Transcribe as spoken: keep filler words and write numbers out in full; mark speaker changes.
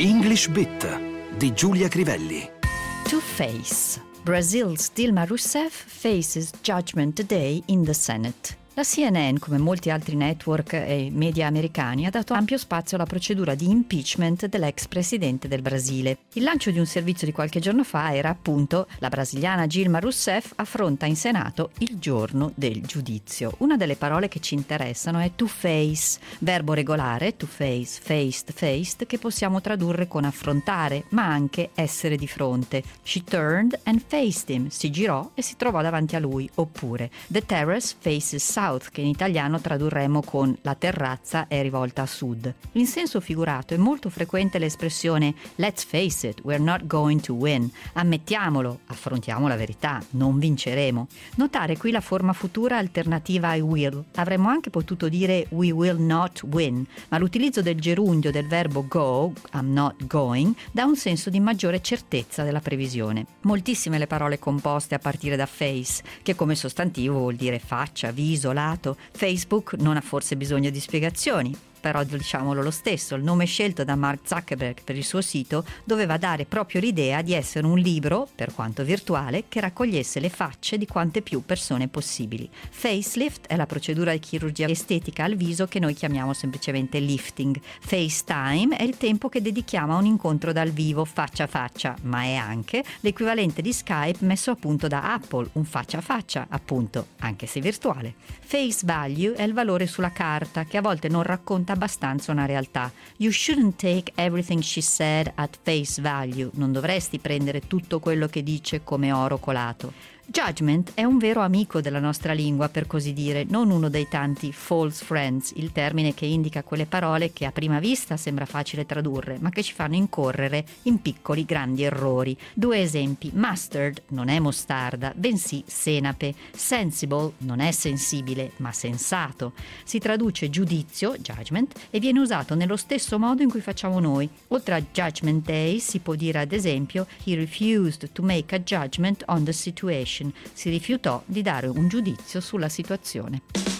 Speaker 1: English Bit di Giulia Crivelli.
Speaker 2: To face. Brazil's Dilma Rousseff faces judgment today in the Senate. La C N N, come molti altri network e media americani, ha dato ampio spazio alla procedura di impeachment dell'ex presidente del Brasile. Il lancio di un servizio di qualche giorno fa era appunto: la brasiliana Dilma Rousseff affronta in Senato il giorno del giudizio. Una delle parole che ci interessano è to face, verbo regolare, to face, faced, faced, che possiamo tradurre con affrontare, ma anche essere di fronte. She turned and faced him, si girò e si trovò davanti a lui, oppure the terrace faces south, che in italiano tradurremo con la terrazza è rivolta a sud. In senso figurato è molto frequente l'espressione let's face it, we're not going to win. Ammettiamolo, affrontiamo la verità, non vinceremo. Notare qui la forma futura alternativa I will. Avremmo anche potuto dire we will not win, ma l'utilizzo del gerundio del verbo go, I'm not going, dà un senso di maggiore certezza della previsione. Moltissime le parole composte a partire da face, che come sostantivo vuol dire faccia, viso, lato. Facebook non ha forse bisogno di spiegazioni, però diciamolo lo stesso, il nome scelto da Mark Zuckerberg per il suo sito doveva dare proprio l'idea di essere un libro, per quanto virtuale, che raccogliesse le facce di quante più persone possibili. Facelift è la procedura di chirurgia estetica al viso che noi chiamiamo semplicemente lifting. FaceTime è il tempo che dedichiamo a un incontro dal vivo faccia a faccia, ma è anche l'equivalente di Skype messo a punto da Apple, un faccia a faccia, appunto, anche se virtuale. Face value è il valore sulla carta, che a volte non racconta abbastanza una realtà. You shouldn't take everything she said at face value. Non dovresti prendere tutto quello che dice come oro colato. Judgment è un vero amico della nostra lingua, per così dire, non uno dei tanti false friends, il termine che indica quelle parole che a prima vista sembra facile tradurre, ma che ci fanno incorrere in piccoli grandi errori. Due esempi: mustard non è mostarda, bensì senape. Sensible non è sensibile, ma sensato. Si traduce giudizio, judgment, e viene usato nello stesso modo in cui facciamo noi. Oltre a Judgment Day si può dire ad esempio he refused to make a judgment on the situation. Si rifiutò di dare un giudizio sulla situazione.